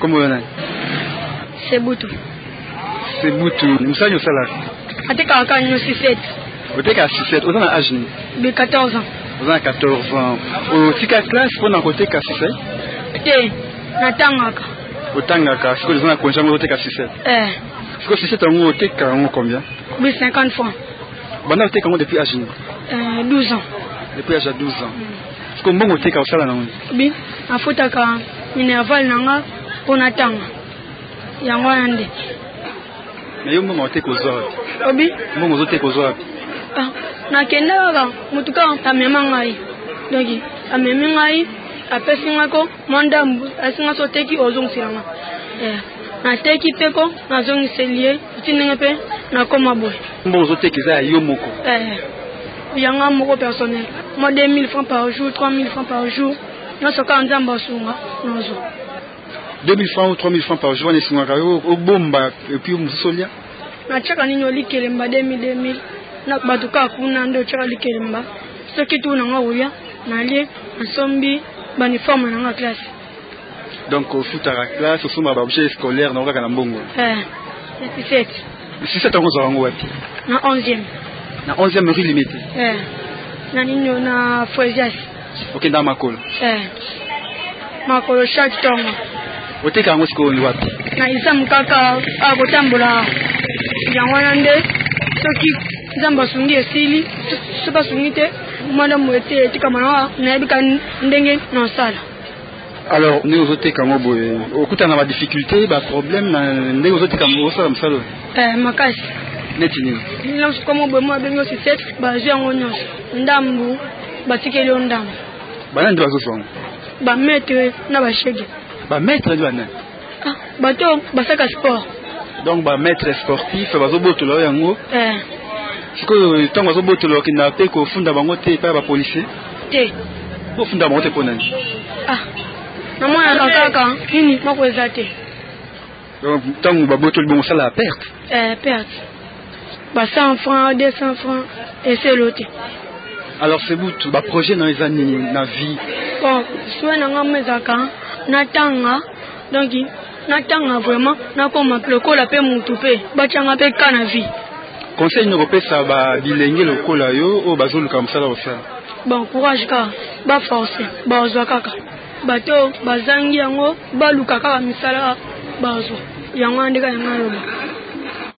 Comment on a? C'est Boutou. C'est Boutou. Nous sommes au salaire. Ate kaka nous 6-7. Vous êtes à 6-7. Vous avez un âge? De 14 ans. Vous avez 14 ans. Au tika classe, vous avez un côté à 6-7? Té, natangaka. Au tangaka, c'est que vous avez un congé au tika 6-7. C'est que 6-7 en tika combien? Oui, 50 francs. Vous avez tika depuis âge? 12 ans. Depuis l'âge de 12 ans. Est-ce que vous avez au salaire? Oui, en fait, minerval nanga pour natanga. Yango yande. Mais vous avez tika au salaire? Oui. Vous avez tika au salaire? Nakenda kaka mutuka amema ngai. Donc amemi ngai apesi ngako mondambu asinga so teki ozongsilanga. Na teki peko nazongiselie tinenge pe na koma boy. Vous teki za yo moko. Yanga moko personnel. Moi 2000 francs par jour, 3000 francs par jour. Nous soka nzamba sunga nozo. 2000 francs ou 3000 francs par jour on est sur au bomba et puis musolia. Na chaka ninyo likelemba 2000. Na batuka kuna ndo chaka likelemba. Soki tu na ngawuya na lie nsombi baniforme na classe. Donc au foot à la classe, au sombre objet scolaire na kaka mbongo. 17. 17 ans za wango wapi? Na 11e. Na 11e rue limitée. Na ninyo na Foisias. OK dans Makolo. Makolo chaque tonga. Oteka ngo siko ni wapi? Na isamu kaka akotambola. Yango nande soki nzamba sungi esili soba sungite mwana mwete tikamana na ebika ndenge na sala. Alors nous oteka ngo boye okuta na ba difficulté ba problème na ndenge oteka ngo sala msalo. Makasi. Neti ni. Nilo komo boye mo bengo 6-7 ba yango nyonso. Ndambu batikeli ondambu. Bana ndo bazosonga. Ba maître na ba shege. Ba maître bana. Bato basaka sport. Donc ba maître sportif bazobotolo yango. Siko tango bazobotolo kina pe ko funda bango te pa ba policier. Te. Ko funda bango te ponani. Na mwana kaka nini mako ezate. Donc tango babotolo bon ça la perte. Perte. Ba 100 francs, 200 francs et c'est l'autre. Alors c'est vous tout ba projet dans les années na vie. Bon, soit na ngamezaka natanga donc natanga vraiment na koma lokola pe mutu pe bachanga pe kana vie. Conseil no kopesa ba bilenge lokola yo o bazoluka msala osala. Bon courage ka ba forcer ba ozwa kaka bato bazangi yango baluka kaka misala bazo yango andeka yango loba.